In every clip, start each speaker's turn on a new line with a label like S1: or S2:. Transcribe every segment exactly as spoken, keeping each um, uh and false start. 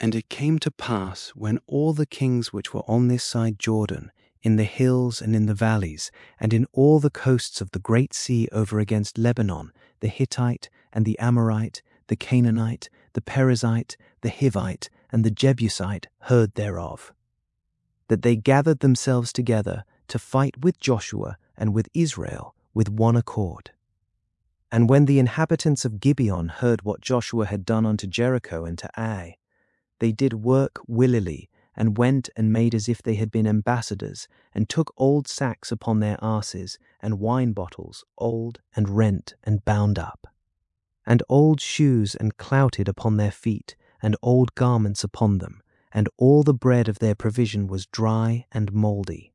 S1: And it came to pass, when all the kings which were on this side Jordan, in the hills and in the valleys, and in all the coasts of the great sea over against Lebanon, the Hittite and the Amorite, the Canaanite, the Perizzite, the Hivite, and the Jebusite heard thereof, that they gathered themselves together to fight with Joshua and with Israel with one accord. And when the inhabitants of Gibeon heard what Joshua had done unto Jericho and to Ai, they did work willily, and went and made as if they had been ambassadors, and took old sacks upon their asses, and wine bottles, old and rent and bound up, and old shoes and clouted upon their feet, and old garments upon them, and all the bread of their provision was dry and mouldy.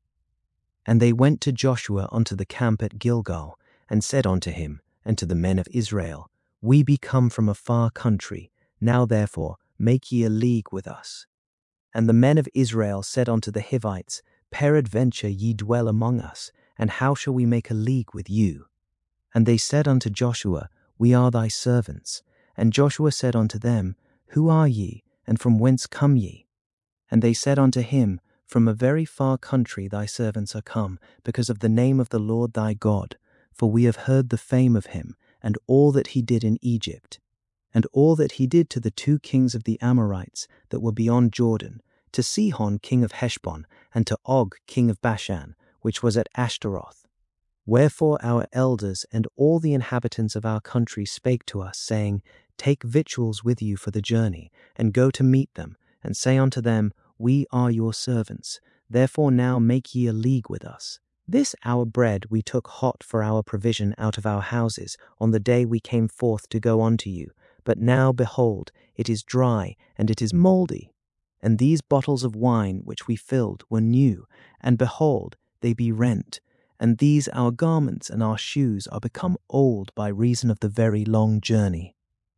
S1: And they went to Joshua unto the camp at Gilgal, and said unto him, and to the men of Israel, We be come from a far country, now therefore make ye a league with us. And the men of Israel said unto the Hivites, Peradventure ye dwell among us, and how shall we make a league with you? And they said unto Joshua, We are thy servants. And Joshua said unto them, Who are ye, and from whence come ye? And they said unto him, From a very far country thy servants are come, because of the name of the Lord thy God, for we have heard the fame of him, and all that he did in Egypt, and all that he did to the two kings of the Amorites that were beyond Jordan, to Sihon king of Heshbon, and to Og king of Bashan, which was at Ashtaroth. Wherefore our elders and all the inhabitants of our country spake to us, saying, Take victuals with you for the journey, and go to meet them, and say unto them, We are your servants, therefore now make ye a league with us. This our bread we took hot for our provision out of our houses on the day we came forth to go unto you, but now, behold, it is dry, and it is mouldy. And these bottles of wine which we filled were new, and behold, they be rent, and these our garments and our shoes are become old by reason of the very long journey.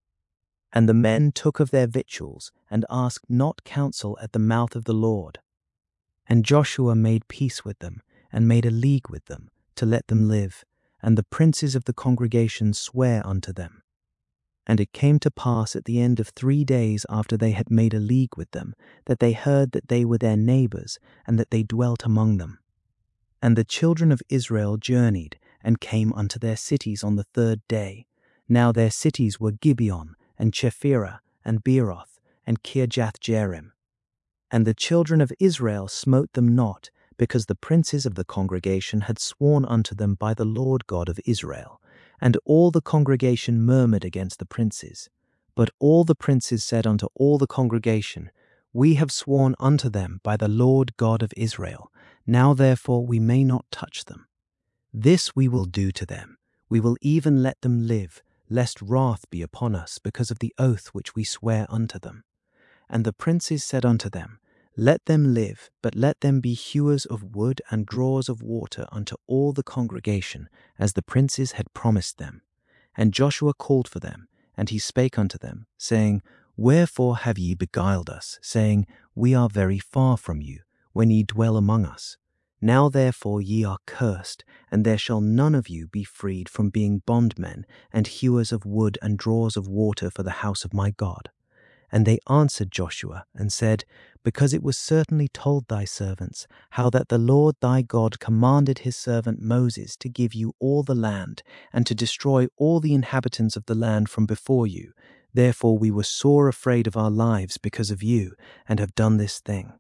S1: And the men took of their victuals, and asked not counsel at the mouth of the Lord. And Joshua made peace with them, and made a league with them, to let them live, and the princes of the congregation sware unto them. And it came to pass at the end of three days after they had made a league with them, that they heard that they were their neighbors, and that they dwelt among them. And the children of Israel journeyed, and came unto their cities on the third day. Now their cities were Gibeon, and Chephirah, and Beeroth, and Kirjath-jearim. And the children of Israel smote them not, because the princes of the congregation had sworn unto them by the Lord God of Israel. And all the congregation murmured against the princes. But all the princes said unto all the congregation, We have sworn unto them by the Lord God of Israel. Now therefore we may not touch them. This we will do to them. We will even let them live, lest wrath be upon us because of the oath which we swear unto them. And the princes said unto them, Let them live, but let them be hewers of wood and drawers of water unto all the congregation, as the princes had promised them. And Joshua called for them, and he spake unto them, saying, Wherefore have ye beguiled us, saying, We are very far from you, when ye dwell among us? Now therefore ye are cursed, and there shall none of you be freed from being bondmen and hewers of wood and drawers of water for the house of my God. And they answered Joshua, and said, Because it was certainly told thy servants, how that the Lord thy God commanded his servant Moses to give you all the land, and to destroy all the inhabitants of the land from before you. Therefore we were sore afraid of our lives because of you, and have done this thing.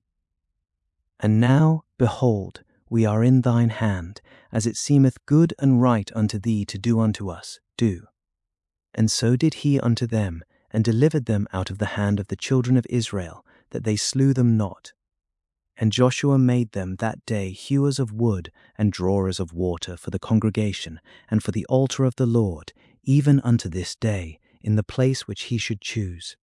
S1: And now, behold, we are in thine hand, as it seemeth good and right unto thee to do unto us, do. And so did he unto them, and delivered them out of the hand of the children of Israel, that they slew them not. And Joshua made them that day hewers of wood and drawers of water for the congregation, and for the altar of the Lord, even unto this day, in the place which he should choose.